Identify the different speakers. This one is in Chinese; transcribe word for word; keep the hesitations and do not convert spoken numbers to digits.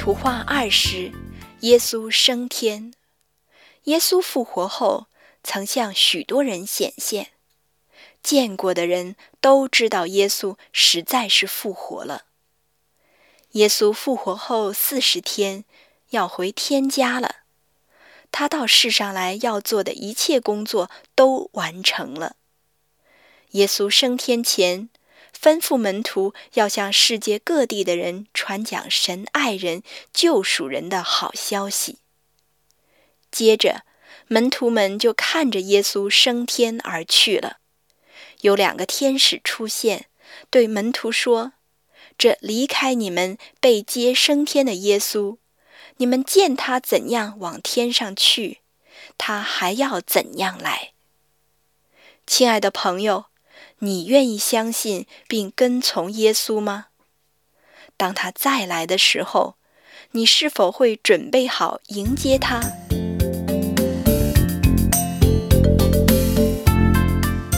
Speaker 1: 图画二十，耶稣升天。耶稣复活后，曾向许多人显现，见过的人都知道耶稣实在是复活了。耶稣复活后四十天，要回天家了。他到世上来要做的一切工作都完成了。耶稣升天前，吩咐门徒要向世界各地的人传讲神爱人、救赎人的好消息。接着，门徒们就看着耶稣升天而去了。有两个天使出现，对门徒说：这离开你们被接升天的耶稣，你们见他怎样往天上去，他还要怎样来。亲爱的朋友，你愿意相信并跟从耶稣吗？当他再来的时候，你是否会准备好迎接他，